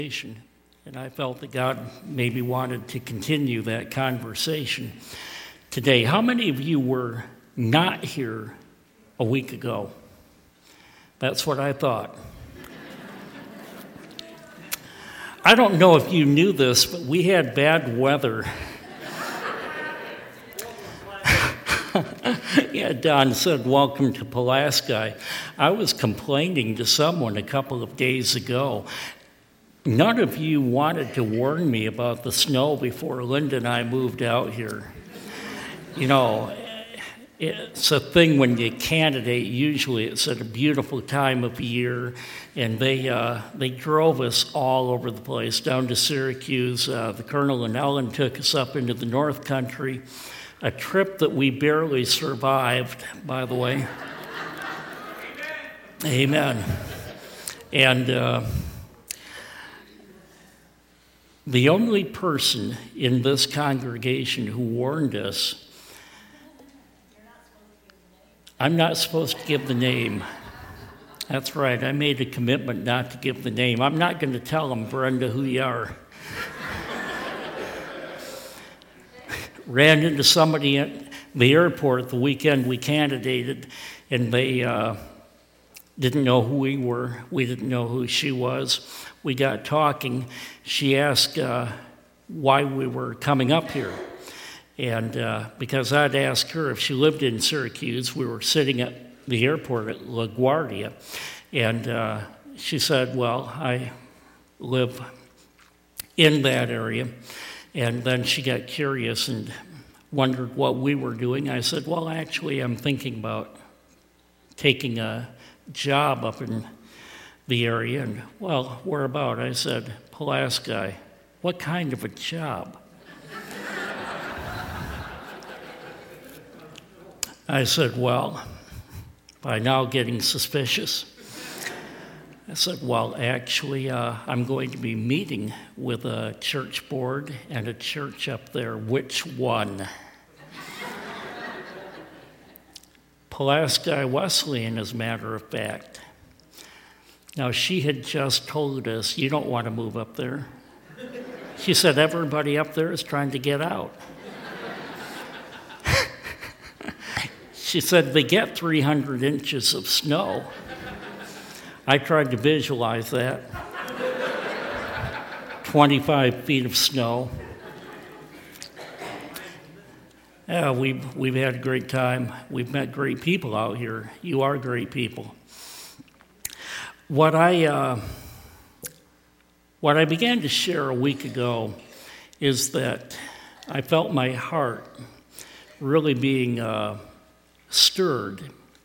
And I felt that God maybe wanted to continue that conversation today. How many of you were not here a week ago? That's what I thought. I don't know if you knew this, but we had bad weather. Yeah, Don said, welcome to Pulaski. I was complaining to someone a couple of days ago. None of you wanted to warn me about the snow before Linda and I moved out here. You know, it's a thing when you candidate, usually it's at a beautiful time of year, and they drove us all over the place, down to Syracuse. The Colonel and Ellen took us up into the North Country, a trip that we barely survived, by the way. Amen. And the only person in this congregation who warned us, I'm not supposed to give the name. That's right, I made a commitment not to give the name. I'm not going to tell them, Brenda, who you are. Ran into somebody at the airport the weekend we candidated, and they didn't know who we were. We didn't know who she was. We got talking. She asked why we were coming up here. And because I'd asked her if she lived in Syracuse, we were sitting at the airport at LaGuardia. And she said, well, I live in that area. And then she got curious and wondered what we were doing. I said, well, actually, I'm thinking about taking a job up in the area. And, well, where about? I said, Pulaski. What kind of a job? I said, well, by now getting suspicious. I said, well, actually, I'm going to be meeting with a church board and a church up there. Which one? Pulaski Wesleyan, as a matter of fact. Now, she had just told us, you don't want to move up there. She said, everybody up there is trying to get out. She said, they get 300 inches of snow. I tried to visualize that. 25 feet of snow. Yeah, we've had a great time. We've met great people out here. You are great people. What I began to share a week ago is that I felt my heart really being stirred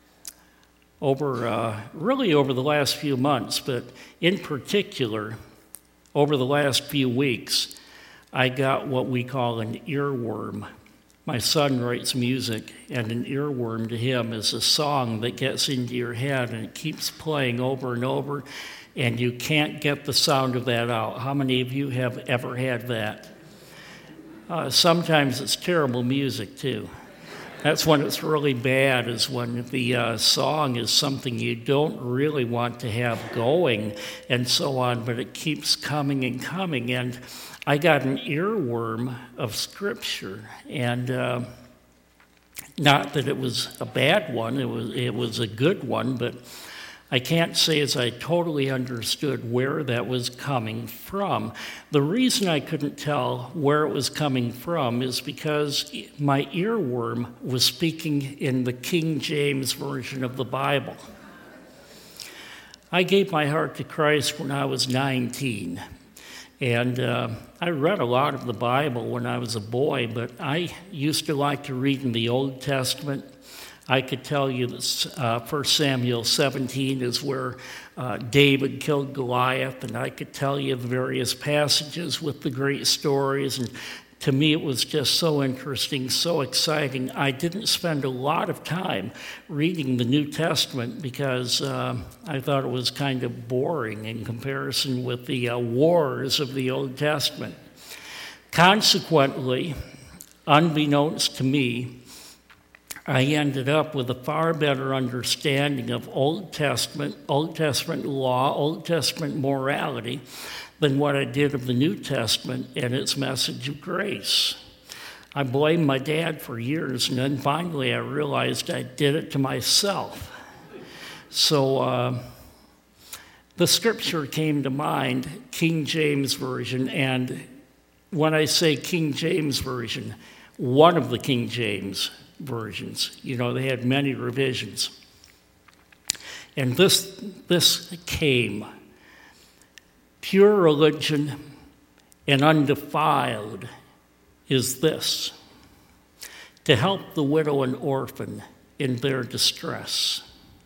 over the last few months, but in particular, over the last few weeks, I got what we call an earworm. My son writes music, and an earworm to him is a song that gets into your head and it keeps playing over and over, and you can't get the sound of that out. How many of you have ever had that? Sometimes it's terrible music, too. That's when it's really bad, is when the song is something you don't really want to have going and so on, but it keeps coming and coming. And I got an earworm of Scripture, and not that it was a bad one, it was a good one, but I can't say as I totally understood where that was coming from. The reason I couldn't tell where it was coming from is because my earworm was speaking in the King James Version of the Bible. I gave my heart to Christ when I was 19, and I read a lot of the Bible when I was a boy, but I used to like to read in the Old Testament. I could tell you that 1 Samuel 17 is where David killed Goliath, and I could tell you the various passages with the great stories, and to me it was just so interesting, so exciting. I didn't spend a lot of time reading the New Testament because I thought it was kind of boring in comparison with the wars of the Old Testament. Consequently, unbeknownst to me, I ended up with a far better understanding of Old Testament law, Old Testament morality, than what I did of the New Testament and its message of grace. I blamed my dad for years, and then finally I realized I did it to myself. So the scripture came to mind, King James Version, and when I say King James Version, one of the King James versions. They had many revisions. And this came, pure religion and undefiled is this, to help the widow and orphan in their distress.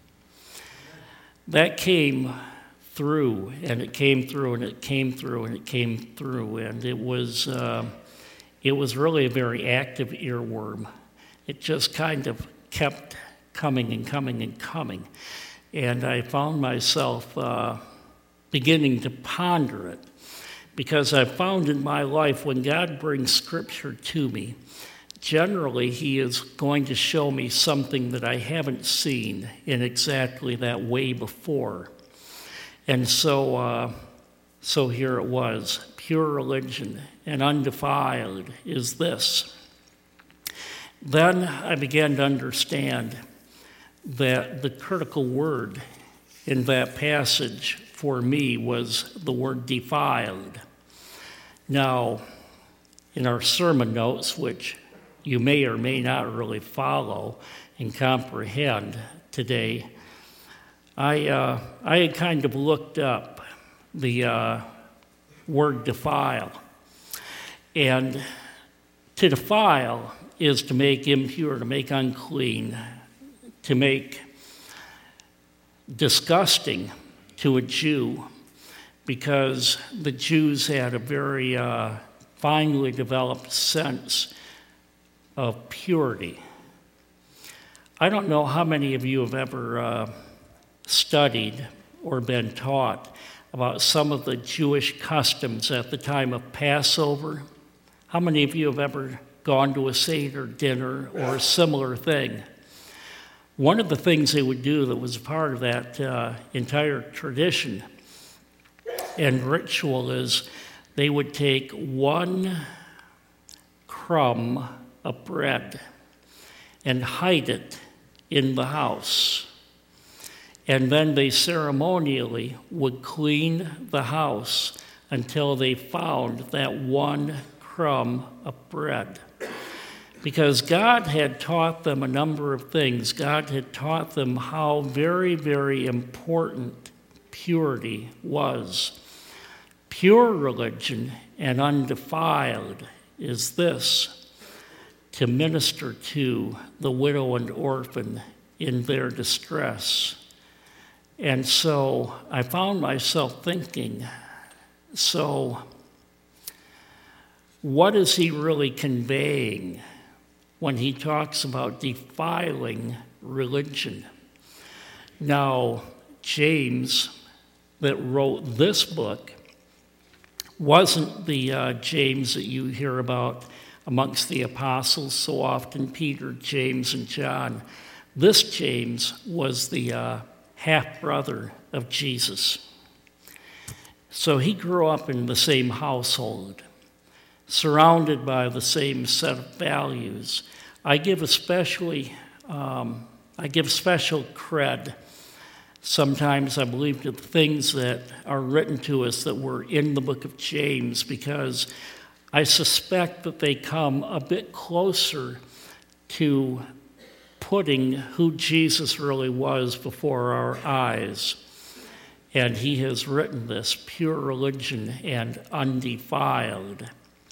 That came through, and it came through, and it came through, and it came through, and it was really a very active earworm. It just kind of kept coming and coming and coming. And I found myself beginning to ponder it, because I found in my life when God brings Scripture to me, generally He is going to show me something that I haven't seen in exactly that way before. And so here it was, pure religion and undefiled is this. Then I began to understand that the critical word in that passage for me was the word defiled. Now, in our sermon notes, which you may or may not really follow and comprehend today, I had kind of looked up the word defile. And to defile is to make impure, to make unclean, to make disgusting to a Jew, because the Jews had a very finely developed sense of purity. I don't know how many of you have ever studied or been taught about some of the Jewish customs at the time of Passover. How many of you have ever gone to a Seder dinner or a similar thing? One of the things they would do that was part of that entire tradition and ritual is they would take one crumb of bread and hide it in the house. And then they ceremonially would clean the house until they found that one crumb of bread. Because God had taught them a number of things. God had taught them how very, very important purity was. Pure religion and undefiled is this, to minister to the widow and orphan in their distress. And so I found myself thinking, so what is he really conveying when he talks about defiling religion? Now, James, that wrote this book, wasn't the James that you hear about amongst the apostles so often, Peter, James, and John. This James was the half-brother of Jesus. So he grew up in the same household, surrounded by the same set of values. I give special cred sometimes, I believe, to the things that are written to us that were in the book of James, because I suspect that they come a bit closer to putting who Jesus really was before our eyes. And he has written this, pure religion and undefiled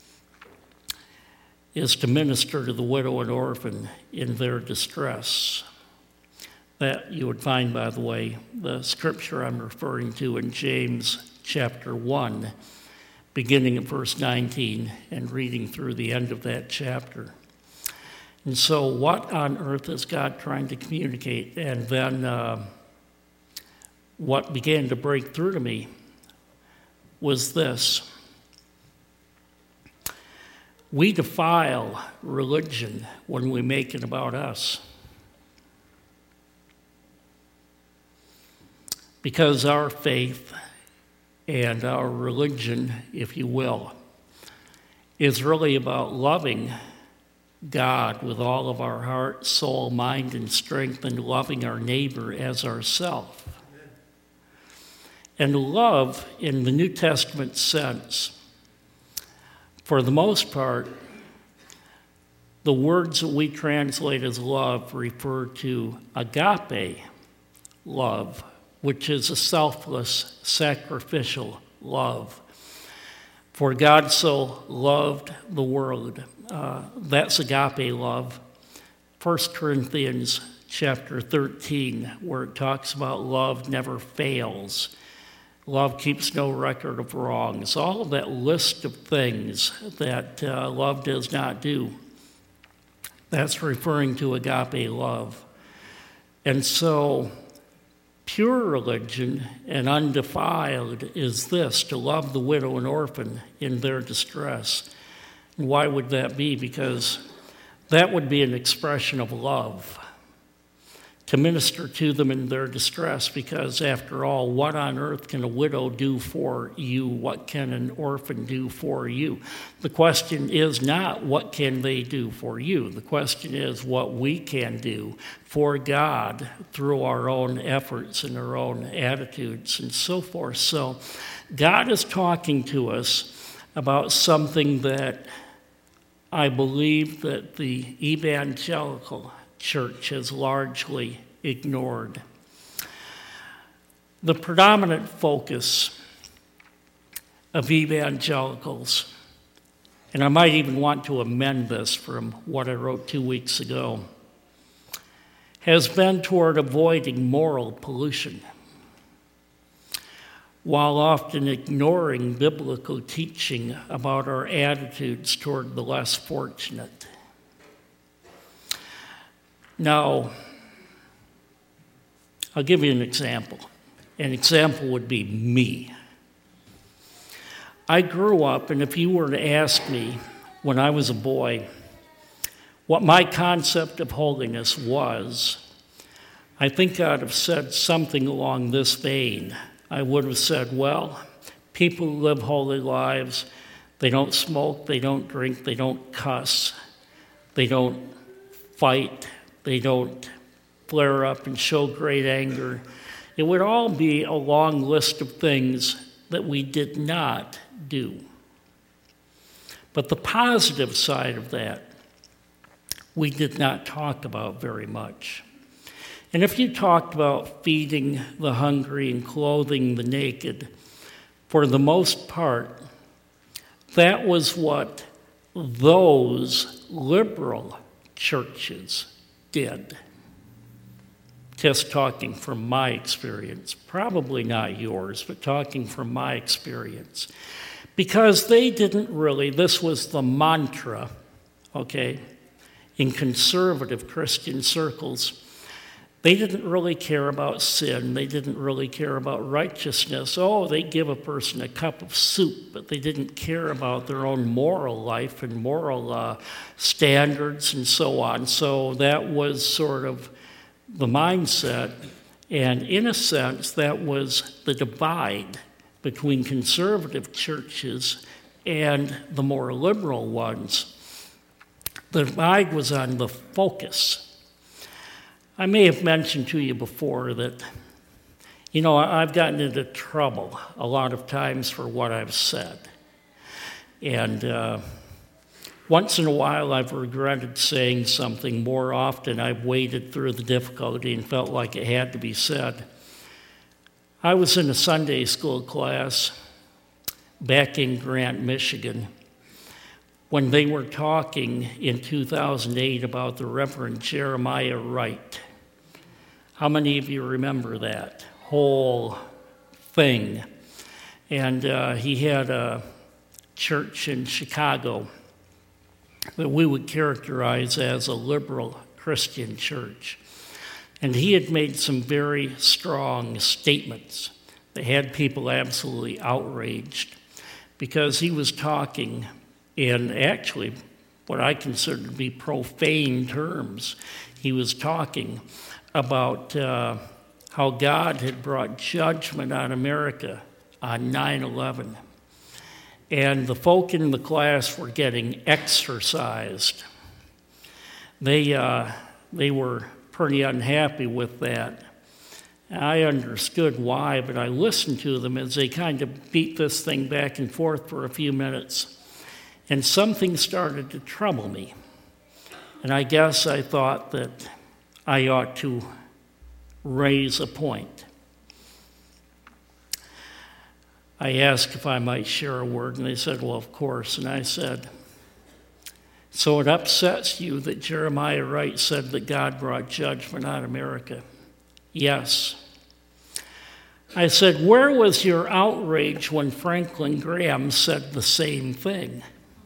is to minister to the widow and orphan in their distress. That you would find, by the way, the scripture I'm referring to in James chapter 1, beginning at verse 19 and reading through the end of that chapter. And so what on earth is God trying to communicate? And then what began to break through to me was this. We defile religion when we make it about us. Because our faith and our religion, if you will, is really about loving God with all of our heart, soul, mind, and strength, and loving our neighbor as ourselves. And love, in the New Testament sense, for the most part, the words that we translate as love refer to agape love, which is a selfless, sacrificial love. For God so loved the world. That's agape love. 1 Corinthians chapter 13, where it talks about love never fails. Love keeps no record of wrongs. All of that list of things that love does not do, that's referring to agape love. And so, pure religion and undefiled is this, to love the widow and orphan in their distress. And why would that be? Because that would be an expression of love, to minister to them in their distress, because after all, what on earth can a widow do for you? What can an orphan do for you? The question is not what can they do for you. The question is what we can do for God through our own efforts and our own attitudes and so forth. So God is talking to us about something that I believe that the evangelical church has largely ignored. The predominant focus of evangelicals, and I might even want to amend this from what I wrote 2 weeks ago, has been toward avoiding moral pollution, while often ignoring biblical teaching about our attitudes toward the less fortunate. Now, I'll give you an example. An example would be me. I grew up, and if you were to ask me when I was a boy what my concept of holiness was, I think I'd have said something along this vein. I would have said, well, people who live holy lives, they don't smoke, they don't drink, they don't cuss, they don't fight, they don't flare up and show great anger. It would all be a long list of things that we did not do. But the positive side of that, we did not talk about very much. And if you talked about feeding the hungry and clothing the naked, for the most part, that was what those liberal churches did. Just talking from my experience, probably not yours, but talking from my experience. Because they didn't really, this was the mantra, okay, in conservative Christian circles. They didn't really care about sin. They didn't really care about righteousness. Oh, they give a person a cup of soup, but they didn't care about their own moral life and moral standards and so on. So that was sort of the mindset. And in a sense, that was the divide between conservative churches and the more liberal ones. The divide was on the focus. I may have mentioned to you before that, I've gotten into trouble a lot of times for what I've said. And once in a while I've regretted saying something. More often I've waded through the difficulty and felt like it had to be said. I was in a Sunday school class back in Grant, Michigan, when they were talking in 2008 about the Reverend Jeremiah Wright. How many of you remember that whole thing? And he had a church in Chicago that we would characterize as a liberal Christian church. And he had made some very strong statements that had people absolutely outraged, because he was talking in actually what I consider to be profane terms. He was talking about how God had brought judgment on America on 9/11. And the folk in the class were getting exercised. They were pretty unhappy with that. I understood why, but I listened to them as they kind of beat this thing back and forth for a few minutes. And something started to trouble me. And I guess I thought that I ought to raise a point. I asked if I might share a word, and they said, well, of course. And I said, so it upsets you that Jeremiah Wright said that God brought judgment on America? Yes. I said, where was your outrage when Franklin Graham said the same thing?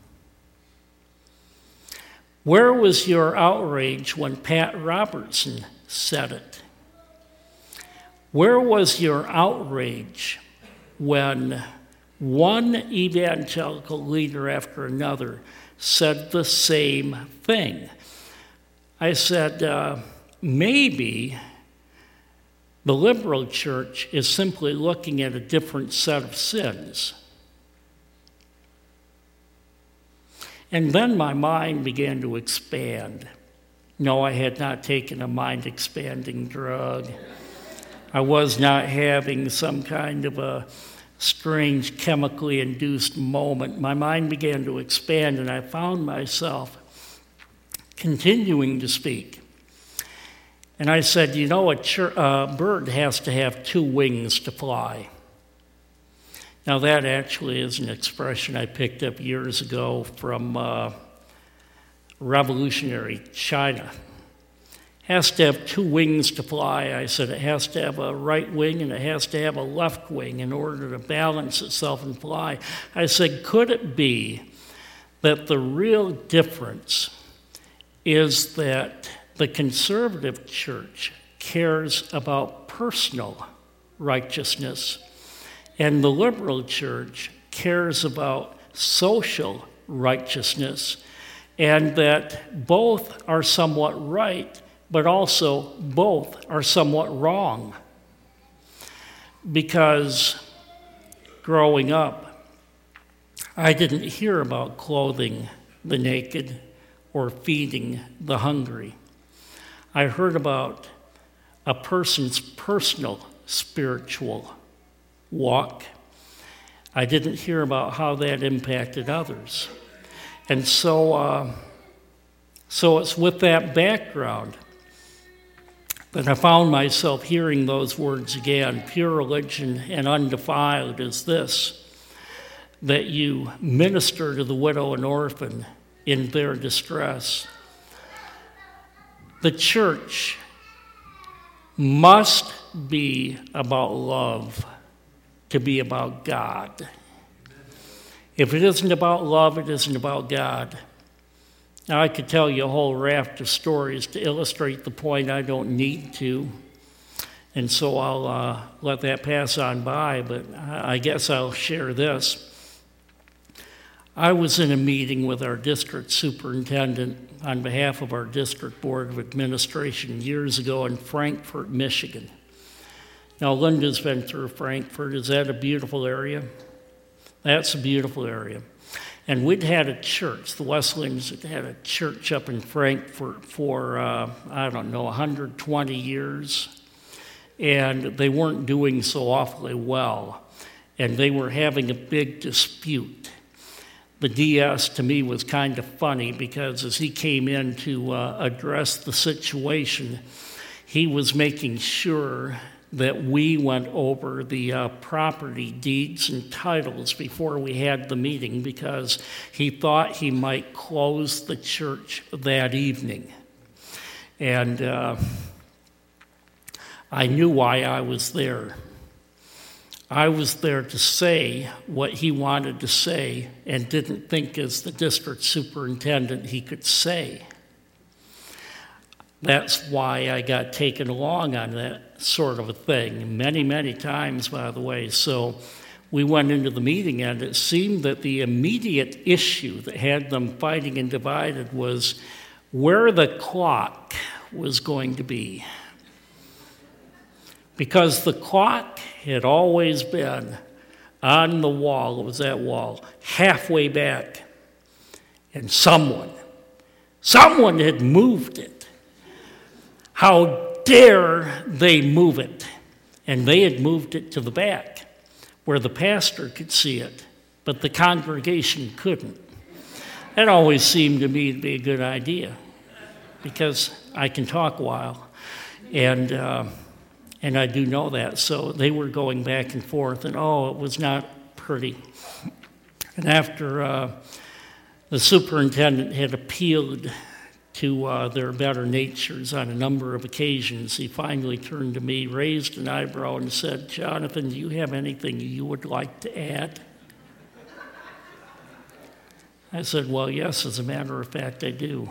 Where was your outrage when Pat Robertson said it? Where was your outrage when one evangelical leader after another said the same thing? I said, maybe the liberal church is simply looking at a different set of sins. And then my mind began to expand. No, I had not taken a mind-expanding drug. I was not having some kind of a strange chemically induced moment. My mind began to expand, and I found myself continuing to speak. And I said, you know, a bird has to have two wings to fly. Now, that actually is an expression I picked up years ago from revolutionary China. Has to have two wings to fly. I said it has to have a right wing and it has to have a left wing in order to balance itself and fly. I said, could it be that the real difference is that the conservative church cares about personal righteousness and the liberal church cares about social righteousness, and that both are somewhat right, but also both are somewhat wrong? Because growing up, I didn't hear about clothing the naked or feeding the hungry. I heard about a person's personal spiritual walk. I didn't hear about how that impacted others. And so it's with that background that I found myself hearing those words again. Pure religion and undefiled is this, that you minister to the widow and orphan in their distress. The church must be about love to be about God. If it isn't about love, it isn't about God. Now, I could tell you a whole raft of stories to illustrate the point. I don't need to, and so I'll let that pass on by, but I guess I'll share this. I was in a meeting with our district superintendent on behalf of our district board of administration years ago in Frankfort, Michigan. Now, Linda's been through Frankfort. Is that a beautiful area? That's a beautiful area. And we'd had a church, the Wesleyans had had a church up in Frankfort for, 120 years. And they weren't doing so awfully well. And they were having a big dispute. The DS to me was kind of funny because as he came in to address the situation, he was making sure that we went over the property deeds and titles before we had the meeting because he thought he might close the church that evening. And I knew why I was there. I was there to say what he wanted to say and didn't think as the district superintendent he could say. That's why I got taken along on that sort of a thing, many, many times, by the way. So we went into the meeting, and it seemed that the immediate issue that had them fighting and divided was where the clock was going to be. because the clock had always been on the wall. It was that wall, halfway back. And someone had moved it. How dare they move it? And they had moved it to the back, where the pastor could see it, but the congregation couldn't. That always seemed to me to be a good idea, because I can talk a while, and I do know that. So they were going back and forth, and it was not pretty. And after the superintendent had appealed to their better natures on a number of occasions, he finally turned to me, raised an eyebrow, and said, "Jonathan, do you have anything you would like to add?" I said, "Well, yes, as a matter of fact, I do."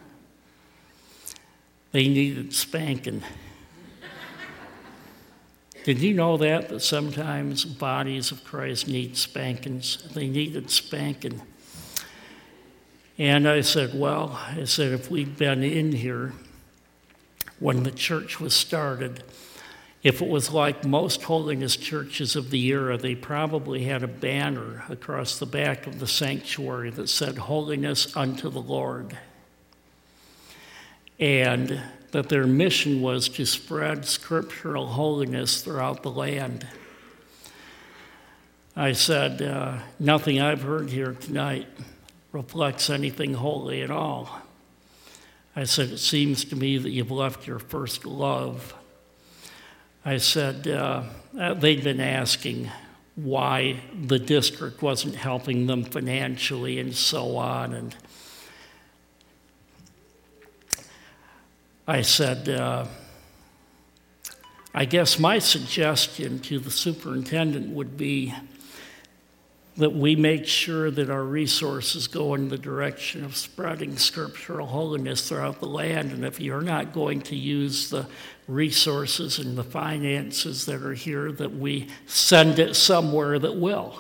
They needed spanking. Did you know that sometimes bodies of Christ need spankings? They needed spanking. And I said, if we'd been in here when the church was started, if it was like most holiness churches of the era, they probably had a banner across the back of the sanctuary that said, "Holiness unto the Lord." And that their mission was to spread scriptural holiness throughout the land. I said, nothing I've heard here tonight reflects anything holy at all. I said, it seems to me that you've left your first love. I said, they'd been asking why the district wasn't helping them financially and so on. And I said, I guess my suggestion to the superintendent would be that we make sure that our resources go in the direction of spreading scriptural holiness throughout the land. And if you're not going to use the resources and the finances that are here, that we send it somewhere that will.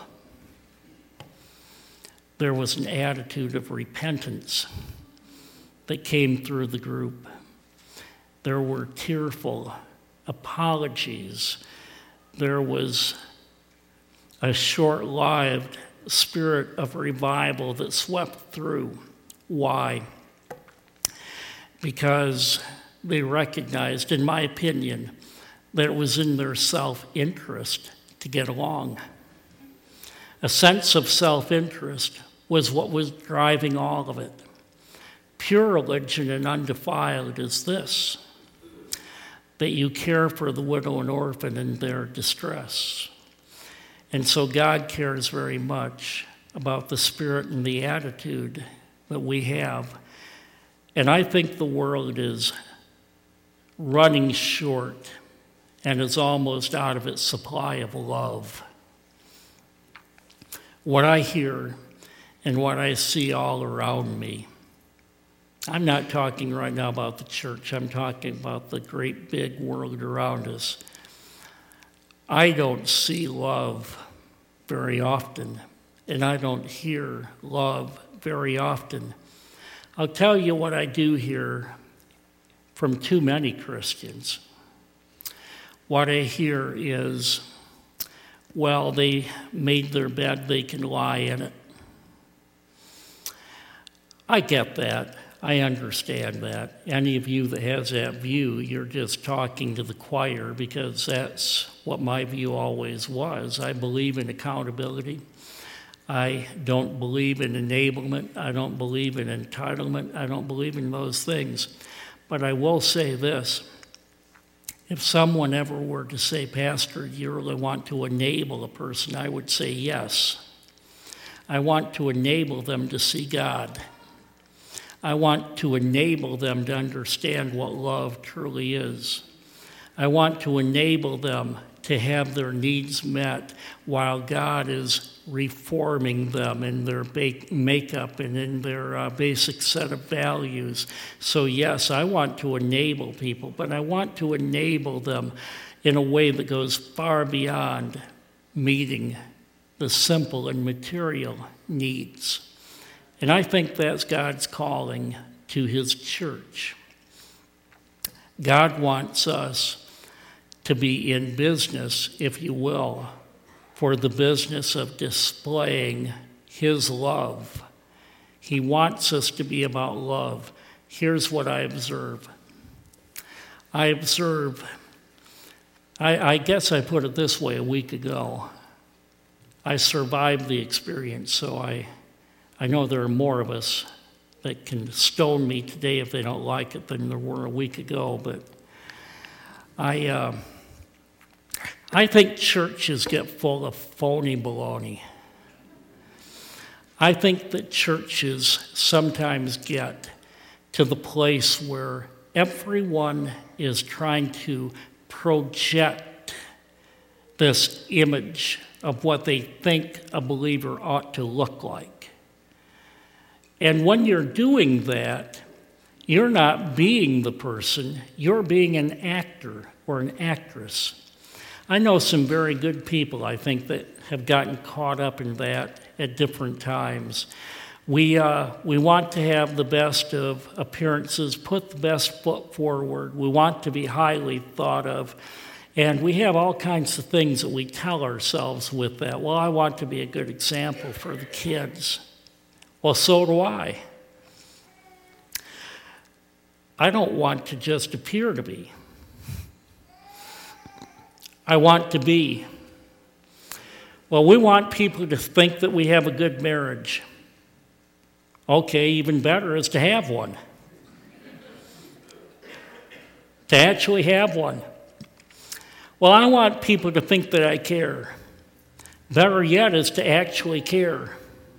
There was an attitude of repentance that came through the group. There were tearful apologies. There was a short-lived spirit of revival that swept through. Why? Because they recognized, in my opinion, that it was in their self-interest to get along. A sense of self-interest was what was driving all of it. Pure religion and undefiled is this, that you care for the widow and orphan in their distress. And so God cares very much about the spirit and the attitude that we have. And I think the world is running short and is almost out of its supply of love. What I hear and what I see all around me, I'm not talking right now about the church, I'm talking about the great big world around us. I don't see love very often, and I don't hear love very often. I'll tell you what I do hear from too many Christians. What I hear is, well, they made their bed, they can lie in it. I get that. I understand that. Any of you that has that view, you're just talking to the choir, because that's what my view always was. I believe in accountability. I don't believe in enablement. I don't believe in entitlement. I don't believe in those things. But I will say this. If someone ever were to say, "Pastor, do you really want to enable a person?" I would say yes. I want to enable them to see God. I want to enable them to understand what love truly is. I want to enable them to have their needs met while God is reforming them in their makeup and in their basic set of values. So yes, I want to enable people, but I want to enable them in a way that goes far beyond meeting the simple and material needs. And I think that's God's calling to his church. God wants us to be in business, if you will, for the business of displaying His love. He wants us to be about love. Here's what I observe. I guess I put it this way a week ago. I survived the experience, so I know there are more of us that can stone me today if they don't like it than there were a week ago, but I think churches get full of phony baloney. I think that churches sometimes get to the place where everyone is trying to project this image of what they think a believer ought to look like. And when you're doing that, you're not being the person, you're being an actor or an actress. I know some very good people, I think, that have gotten caught up in that at different times. We want to have the best of appearances, put the best foot forward. We want to be highly thought of. And we have all kinds of things that we tell ourselves with that. Well, I want to be a good example for the kids. Well, so do I. I don't want to just appear to be. I want to be. Well, we want people to think that we have a good marriage. Okay, even better is to have one. To actually have one. Well, I want people to think that I care. Better yet is to actually care.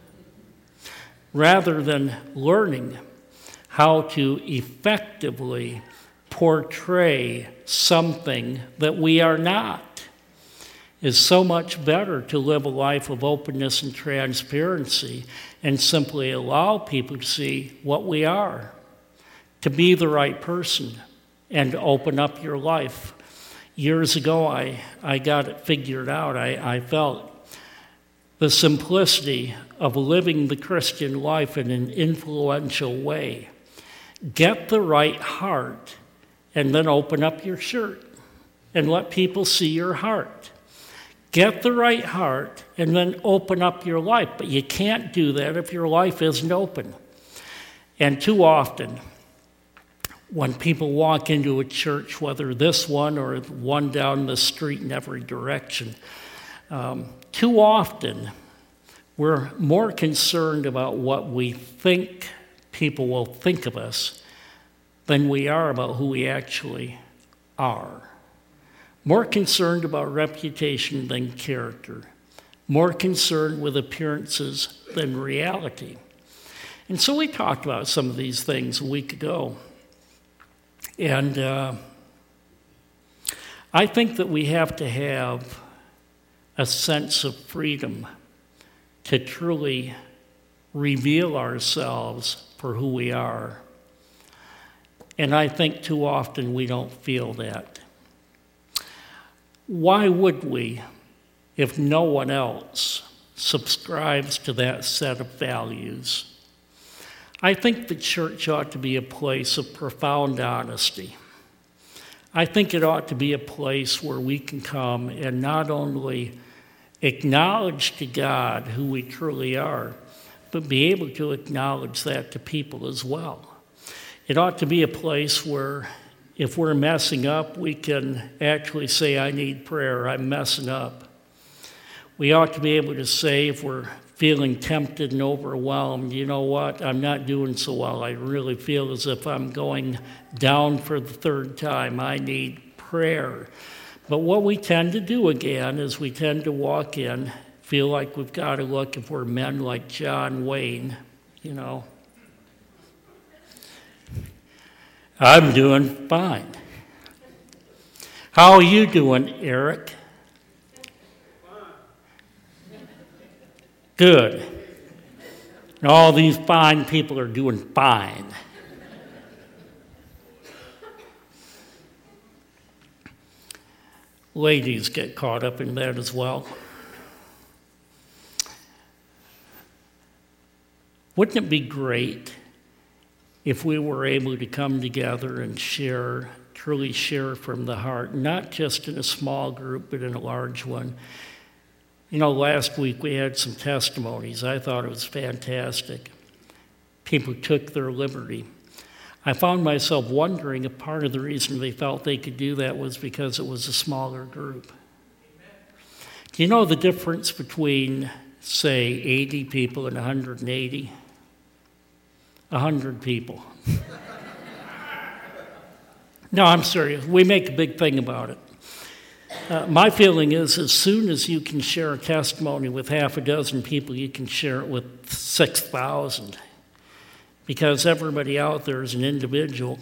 Rather than learning how to effectively portray something that we are not. Is so much better to live a life of openness and transparency and simply allow people to see what we are, to be the right person, and to open up your life. Years ago, I got it figured out. I felt the simplicity of living the Christian life in an influential way. Get the right heart, and then open up your shirt and let people see your heart. Get the right heart, and then open up your life. But you can't do that if your life isn't open. And too often, when people walk into a church, whether this one or one down the street in every direction, too often we're more concerned about what we think people will think of us than we are about who we actually are. More concerned about reputation than character. More concerned with appearances than reality. And so we talked about some of these things a week ago. And I think that we have to have a sense of freedom to truly reveal ourselves for who we are. And I think too often we don't feel that. Why would we if no one else subscribes to that set of values? I think the church ought to be a place of profound honesty. I think it ought to be a place where we can come and not only acknowledge to God who we truly are, but be able to acknowledge that to people as well. It ought to be a place where if we're messing up, we can actually say, I need prayer, I'm messing up. We ought to be able to say, if we're feeling tempted and overwhelmed, you know what, I'm not doing so well. I really feel as if I'm going down for the third time. I need prayer. But what we tend to do again is we tend to walk in, feel like we've got to look, if we're men like John Wayne, you know, I'm doing fine. How are you doing, Eric? Good. And all these fine people are doing fine. Ladies get caught up in that as well. Wouldn't it be great if we were able to come together and share truly share from the heart, not just in a small group, but in a large one. You know, last week we had some testimonies. I thought it was fantastic. People took their liberty. I found myself wondering if part of the reason they felt they could do that was because it was a smaller group. Do you know the difference between, say, 80 people and 180? 100 people. No, I'm serious. We make a big thing about it. My feeling is as soon as you can share a testimony with half a dozen people, you can share it with 6,000. Because everybody out there is an individual.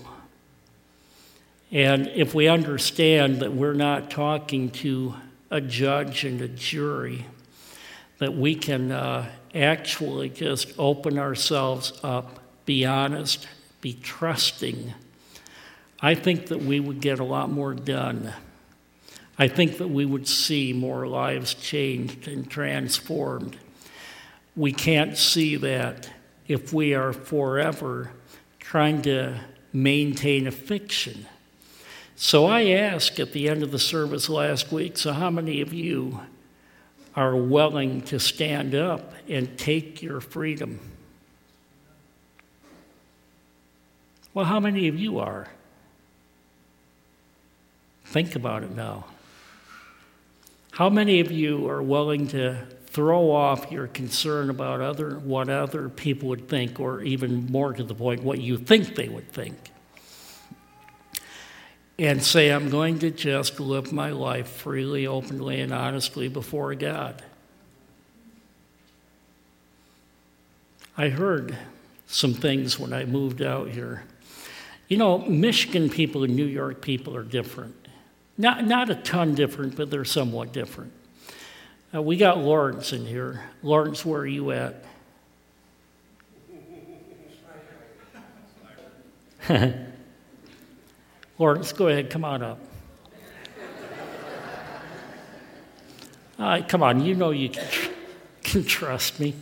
And if we understand that we're not talking to a judge and a jury, that we can actually just open ourselves up, be honest, be trusting, I think that we would get a lot more done. I think that we would see more lives changed and transformed. We can't see that if we are forever trying to maintain a fiction. So I asked at the end of the service last week, so how many of you are willing to stand up and take your freedom? Well, how many of you are? Think about it now. How many of you are willing to throw off your concern about what other people would think, or even more to the point, what you think they would think, and say, I'm going to just live my life freely, openly, and honestly before God? I heard some things when I moved out here. You know, Michigan people and New York people are different. Not a ton different, but they're somewhat different. We got Lawrence in here. Lawrence, where are you at? Lawrence, go ahead, come on up. Come on, you know you can trust me.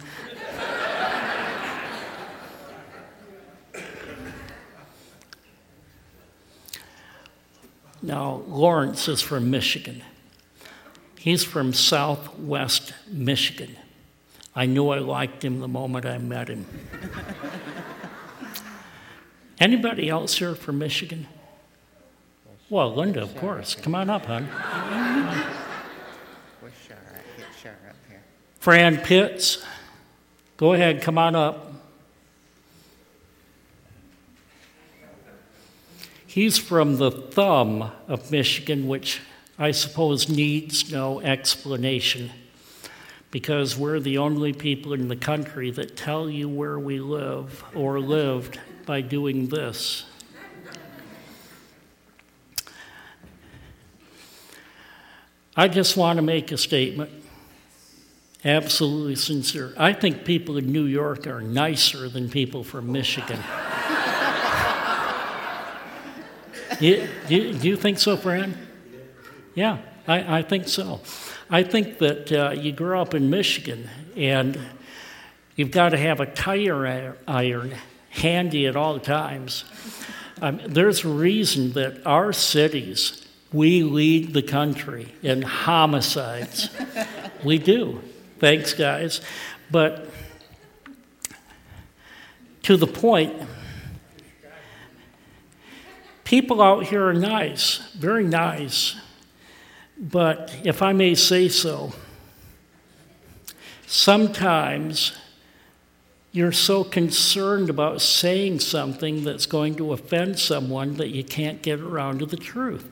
Now, Lawrence is from Michigan. He's from Southwest Michigan. I knew I liked him the moment I met him. Anybody else here from Michigan? Well, Linda, of course. Come on up, hon. We're sure up here. Fran Pitts, go ahead, come on up. He's from the thumb of Michigan, which I suppose needs no explanation, because we're the only people in the country that tell you where we live or lived by doing this. I just want to make a statement, absolutely sincere. I think people in New York are nicer than people from Michigan. Do you think so, Fran? Yeah, I think so. I think that you grow up in Michigan and you've got to have a tire iron handy at all times. There's a reason that our cities, we lead the country in homicides. We do. Thanks, guys. But to the point, people out here are nice, very nice. But if I may say so, sometimes you're so concerned about saying something that's going to offend someone that you can't get around to the truth.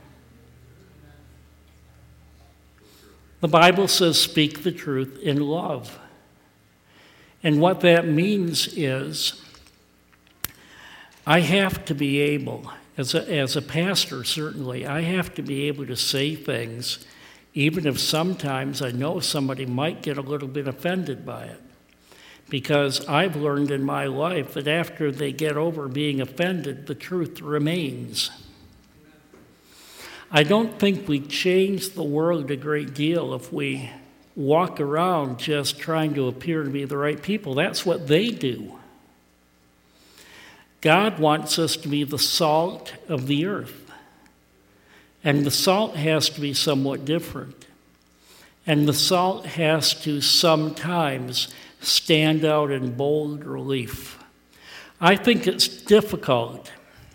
The Bible says, speak the truth in love. And what that means is, I have to be able, as a pastor certainly, I have to be able to say things, even if sometimes I know somebody might get a little bit offended by it. Because I've learned in my life that after they get over being offended, the truth remains. I don't think we change the world a great deal if we walk around just trying to appear to be the right people. That's what they do. God wants us to be the salt of the earth. And the salt has to be somewhat different. And the salt has to sometimes stand out in bold relief. I think it's difficult,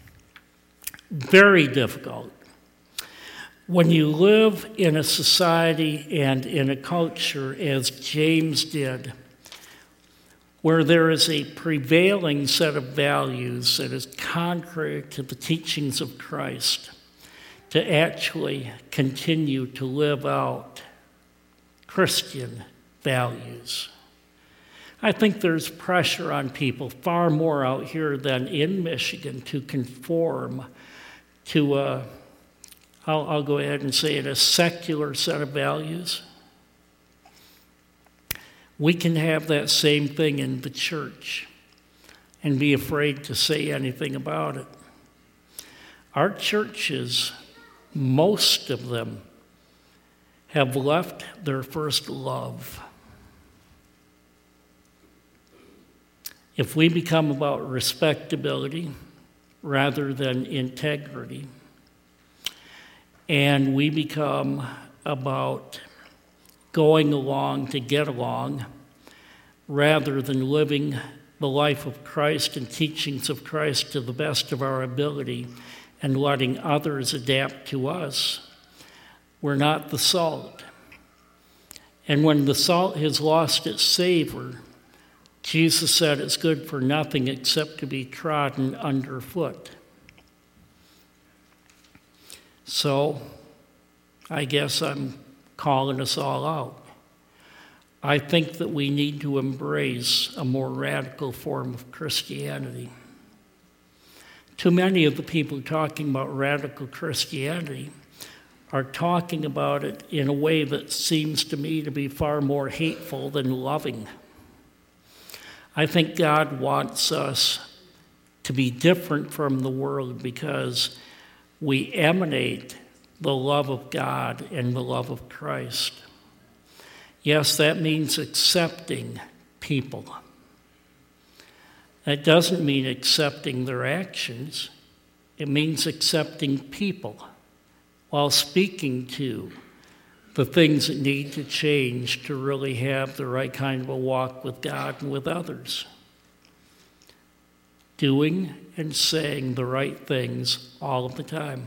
very difficult, when you live in a society and in a culture, as James did, where there is a prevailing set of values that is contrary to the teachings of Christ, to actually continue to live out Christian values. I think there's pressure on people, far more out here than in Michigan, to conform to I'll go ahead and say it, a secular set of values. We can have that same thing in the church and be afraid to say anything about it. Our churches, most of them, have left their first love. If we become about respectability rather than integrity, and we become about going along to get along rather than living the life of Christ and teachings of Christ to the best of our ability and letting others adapt to us, we're not the salt. And when the salt has lost its savor, Jesus said it's good for nothing except to be trodden underfoot. So, I guess I'm calling us all out. I think that we need to embrace a more radical form of Christianity. Too many of the people talking about radical Christianity are talking about it in a way that seems to me to be far more hateful than loving. I think God wants us to be different from the world because we emanate the love of God and the love of Christ. Yes, that means accepting people. That doesn't mean accepting their actions. It means accepting people while speaking to the things that need to change to really have the right kind of a walk with God and with others. Doing and saying the right things all of the time.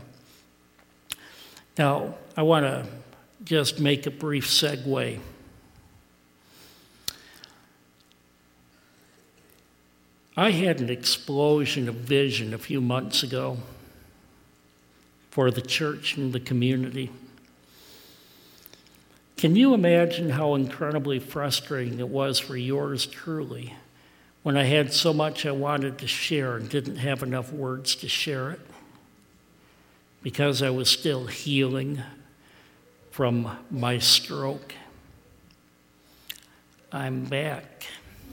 Now, I want to just make a brief segue. I had an explosion of vision a few months ago for the church and the community. Can you imagine how incredibly frustrating it was for yours truly when I had so much I wanted to share and didn't have enough words to share it? Because I was still healing from my stroke. I'm back.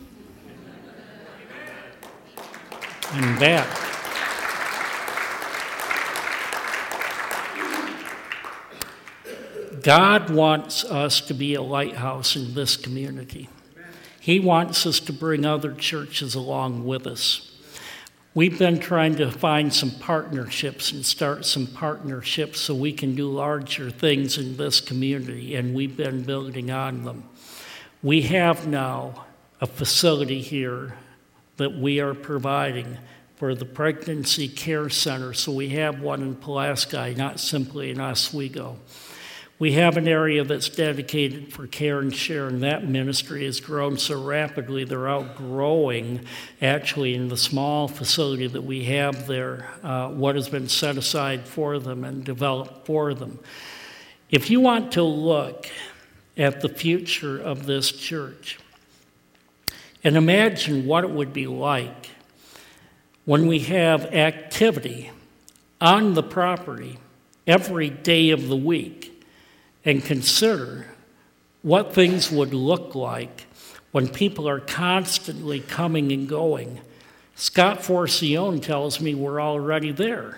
I'm back. God wants us to be a lighthouse in this community. He wants us to bring other churches along with us. We've been trying to find some partnerships and start some partnerships so we can do larger things in this community, and we've been building on them. We have now a facility here that we are providing for the Pregnancy Care Center, so we have one in Pulaski, not simply in Oswego. We have an area that's dedicated for care and share, and that ministry has grown so rapidly they're outgrowing, actually, in the small facility that we have there, what has been set aside for them and developed for them. If you want to look at the future of this church and imagine what it would be like when we have activity on the property every day of the week, and consider what things would look like when people are constantly coming and going. Scott Forcione tells me we're already there.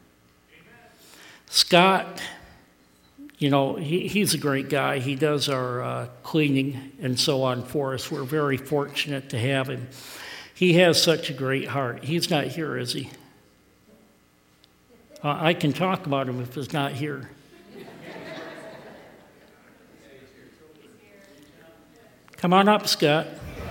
Scott, he's a great guy. He does our cleaning and so on for us. We're very fortunate to have him. He has such a great heart. He's not here, is he? I can talk about him if he's not here. Come on up, Scott.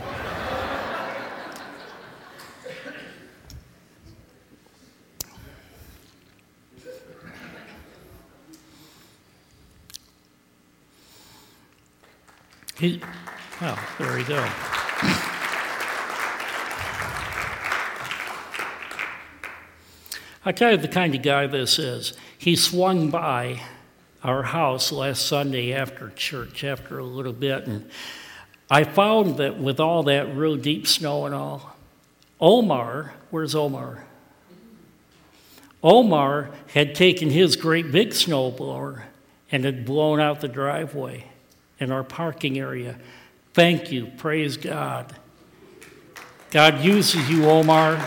Well, there we go. I tell you the kind of guy this is. He swung by our house last Sunday after church, after a little bit, and I found that with all that real deep snow and all, Omar, where's Omar? Omar had taken his great big snowblower and had blown out the driveway in our parking area. Thank you, praise God. God uses you, Omar.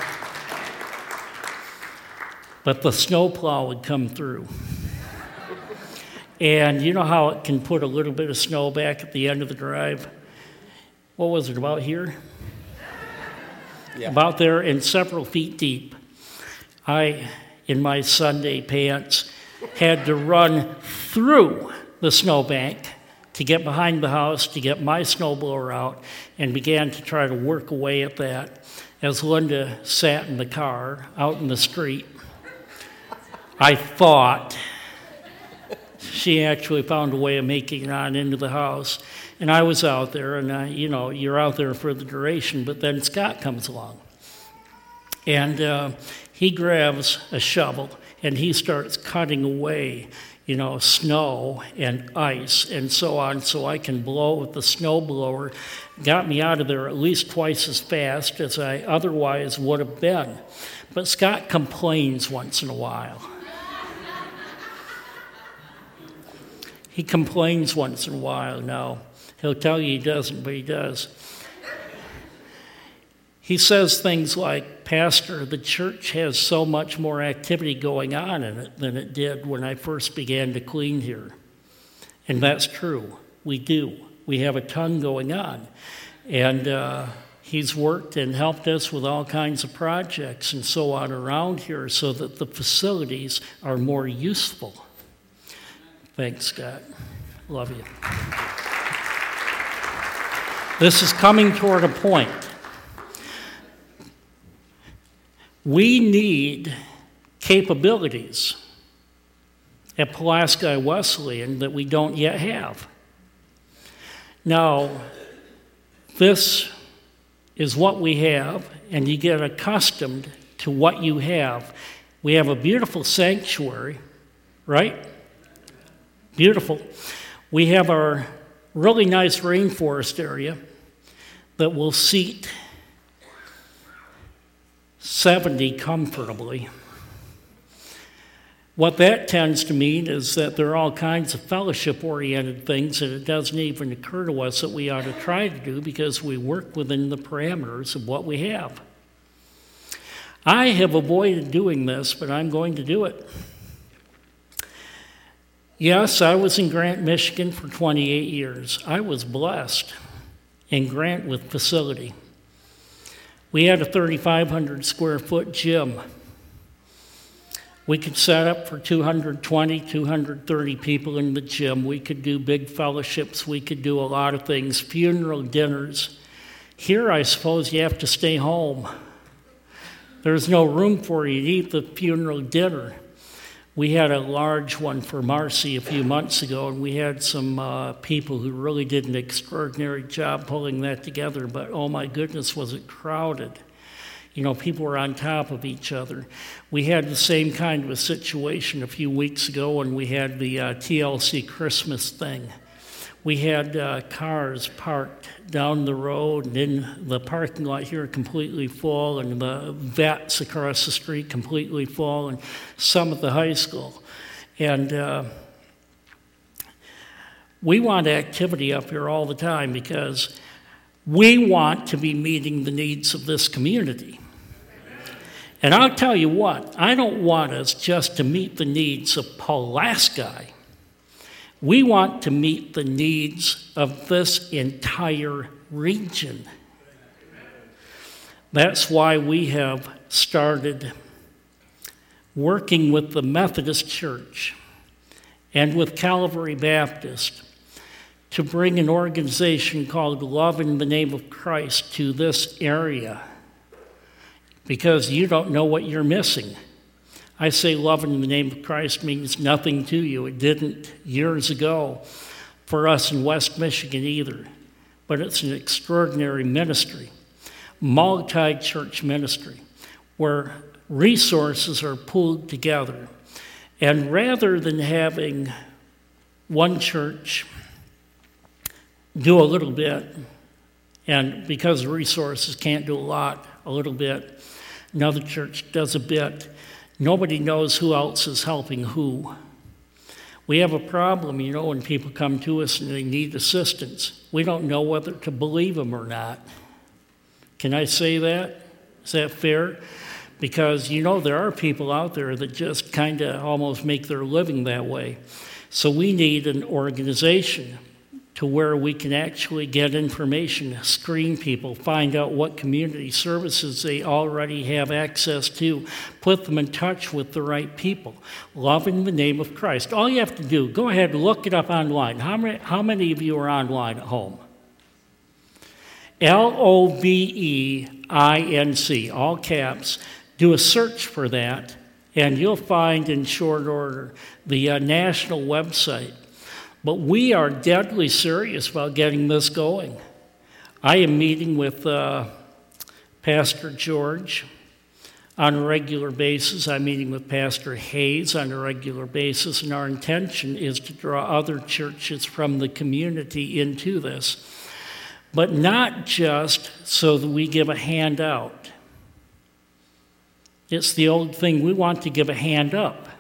But the snowplow would come through. And you know how it can put a little bit of snow back at the end of the drive? What was it, about here? Yeah. About there and several feet deep. I, in my Sunday pants, had to run through the snowbank to get behind the house, to get my snowblower out, and began to try to work away at that as Linda sat in the car out in the street. I thought she actually found a way of making it on into the house. And I was out there, and you're out there for the duration, but then Scott comes along. And he grabs a shovel, and he starts cutting away, snow and ice and so on, so I can blow with the snowblower. Got me out of there at least twice as fast as I otherwise would have been. But Scott complains once in a while. He complains once in a while now. He'll tell you he doesn't, but he does. He says things like, Pastor, the church has so much more activity going on in it than it did when I first began to clean here. And that's true. We do. We have a ton going on. And he's worked and helped us with all kinds of projects and so on around here so that the facilities are more useful. Thanks, Scott. Love you. This is coming toward a point. We need capabilities at Pulaski Wesleyan that we don't yet have. Now, this is what we have, and you get accustomed to what you have. We have a beautiful sanctuary, right? Beautiful. We have our really nice rainforest area that will seat 70 comfortably. What that tends to mean is that there are all kinds of fellowship-oriented things that it doesn't even occur to us that we ought to try to do because we work within the parameters of what we have. I have avoided doing this, but I'm going to do it. Yes, I was in Grant, Michigan for 28 years. I was blessed in Grant with facility. We had a 3,500 square foot gym. We could set up for 220, 230 people in the gym. We could do big fellowships. We could do a lot of things, funeral dinners. Here, I suppose you have to stay home. There's no room for you to eat the funeral dinner. We had a large one for Marcy a few months ago, and we had some people who really did an extraordinary job pulling that together, but oh my goodness, was it crowded. People were on top of each other. We had the same kind of a situation a few weeks ago when we had the TLC Christmas thing. We had cars parked down the road and in the parking lot here completely full, and the vets across the street completely full, and some at the high school. And we want activity up here all the time because we want to be meeting the needs of this community. And I'll tell you what, I don't want us just to meet the needs of Pulaski. We want to meet the needs of this entire region. That's why we have started working with the Methodist Church and with Calvary Baptist to bring an organization called Love in the Name of Christ to this area, because you don't know what you're missing. I say love in the name of Christ means nothing to you. It didn't years ago for us in West Michigan either, but it's an extraordinary ministry, multi-church ministry, where resources are pulled together. And rather than having one church do a little bit, and because resources can't do a lot, a little bit, another church does a bit, nobody knows who else is helping who. We have a problem, when people come to us and they need assistance. We don't know whether to believe them or not. Can I say that? Is that fair? Because, there are people out there that just kind of almost make their living that way. So we need an organization to where we can actually get information, screen people, find out what community services they already have access to, put them in touch with the right people. Love in the name of Christ. All you have to do, go ahead and look it up online. How many of you are online at home? LOVEINC, all caps. Do a search for that, and you'll find in short order the national website. But we are deadly serious about getting this going. I am meeting with Pastor George on a regular basis. I'm meeting with Pastor Hayes on a regular basis, and our intention is to draw other churches from the community into this. But not just so that we give a handout. It's the old thing, we want to give a hand up.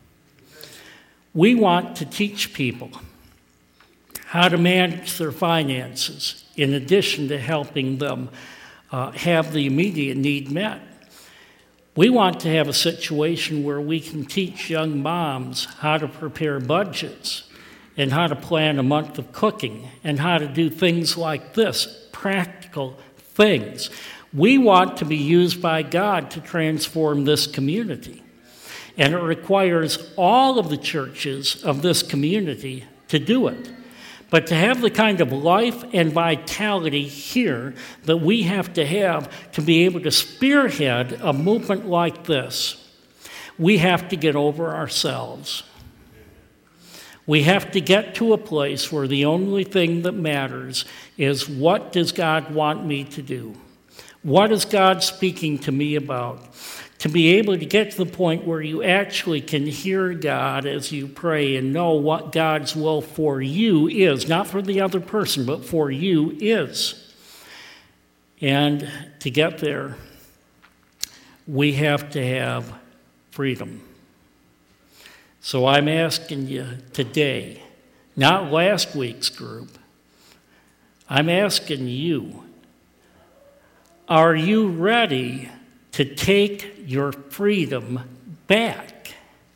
We want to teach people how to manage their finances, in addition to helping them have the immediate need met. We want to have a situation where we can teach young moms how to prepare budgets and how to plan a month of cooking and how to do things like this, practical things. We want to be used by God to transform this community. And it requires all of the churches of this community to do it. But to have the kind of life and vitality here that we have to be able to spearhead a movement like this, we have to get over ourselves. We have to get to a place where the only thing that matters is, what does God want me to do? What is God speaking to me about? To be able to get to the point where you actually can hear God as you pray and know what God's will for you is, not for the other person, but for you is. And to get there, we have to have freedom. So I'm asking you today, not last week's group, I'm asking you, are you ready to take your freedom back?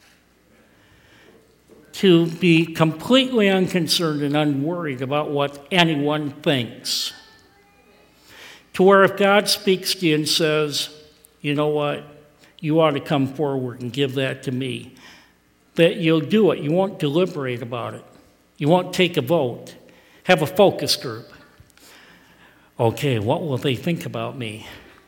To be completely unconcerned and unworried about what anyone thinks. To where if God speaks to you and says, you know what, you ought to come forward and give that to me, that you'll do it. You won't deliberate about it. You won't take a vote. Have a focus group. Okay, what will they think about me?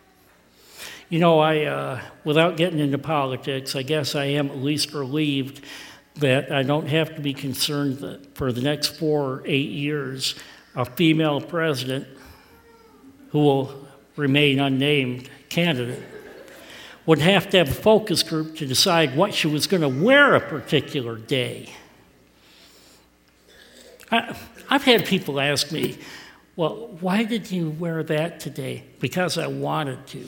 I without getting into politics, I guess I am at least relieved that I don't have to be concerned that for the next 4 or 8 years, a female president, who will remain unnamed candidate, would have to have a focus group to decide what she was going to wear a particular day. I've had people ask me, well, why did you wear that today? Because I wanted to.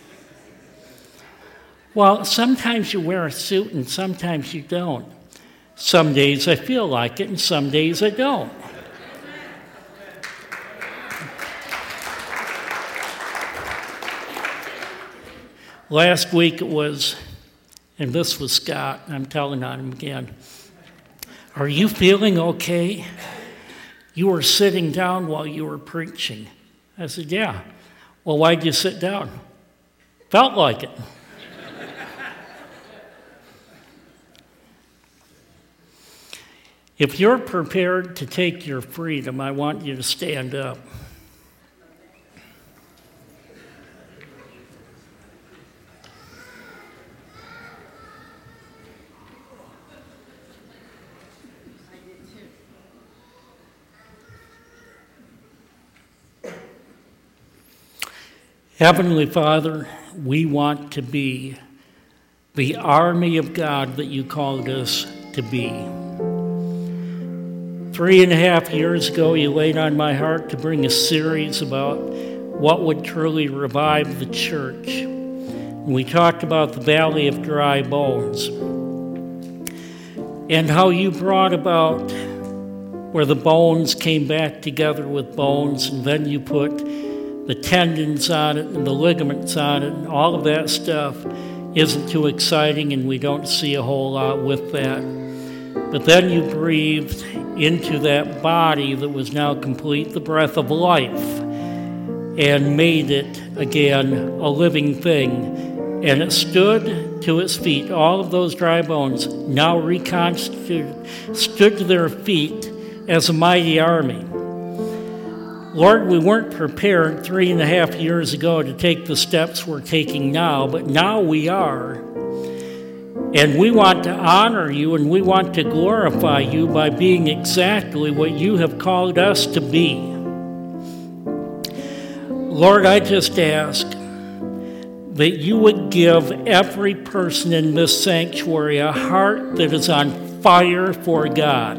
Well, sometimes you wear a suit and sometimes you don't. Some days I feel like it and some days I don't. Last week it was, and this was Scott, I'm telling on him again, are you feeling okay? You were sitting down while you were preaching. I said, yeah. Well, why'd you sit down? Felt like it. If you're prepared to take your freedom, I want you to stand up. Heavenly Father, we want to be the army of God that you called us to be. 3.5 years ago, you laid on my heart to bring a series about what would truly revive the church. And we talked about the Valley of Dry Bones and how you brought about where the bones came back together with bones, and then you put the tendons on it and the ligaments on it, and all of that stuff isn't too exciting, and we don't see a whole lot with that. But then you breathed into that body that was now complete the breath of life and made it again a living thing. And it stood to its feet. All of those dry bones, now reconstituted, stood to their feet as a mighty army. Lord, we weren't prepared 3.5 years ago to take the steps we're taking now, but now we are. And we want to honor you and we want to glorify you by being exactly what you have called us to be. Lord, I just ask that you would give every person in this sanctuary a heart that is on fire for God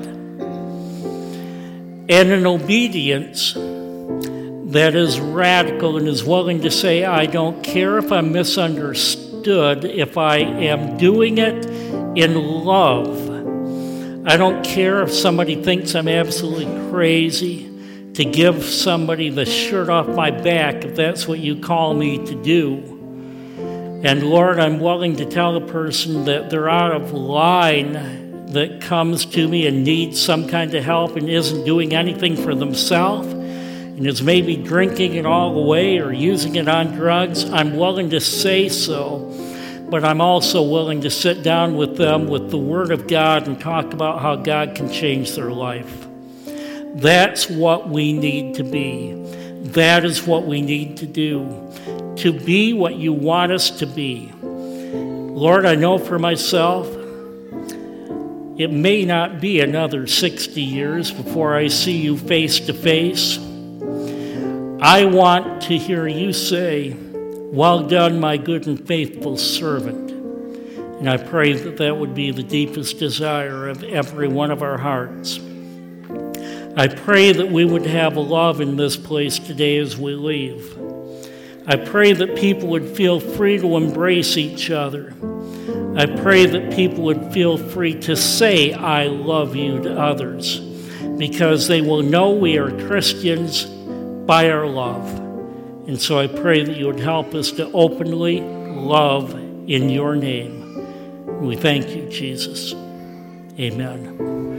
and an obedience that is radical and is willing to say, I don't care if I'm misunderstood, if I am doing it in love. I don't care if somebody thinks I'm absolutely crazy, to give somebody the shirt off my back if that's what you call me to do. And Lord, I'm willing to tell a person that they're out of line that comes to me and needs some kind of help and isn't doing anything for themselves, and is maybe drinking it all away or using it on drugs. I'm willing to say so, but I'm also willing to sit down with them with the Word of God and talk about how God can change their life. That's what we need to be. That is what we need to do, to be what you want us to be. Lord, I know for myself, it may not be another 60 years before I see you face to face. I want to hear you say, well done, my good and faithful servant. And I pray that that would be the deepest desire of every one of our hearts. I pray that we would have love in this place today as we leave. I pray that people would feel free to embrace each other. I pray that people would feel free to say, I love you to others, because they will know we are Christians by our love. And so I pray that you would help us to openly love in your name. We thank you, Jesus. Amen.